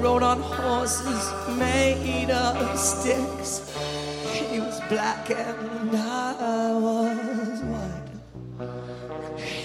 rode on horses made of sticks. He was black and I was white.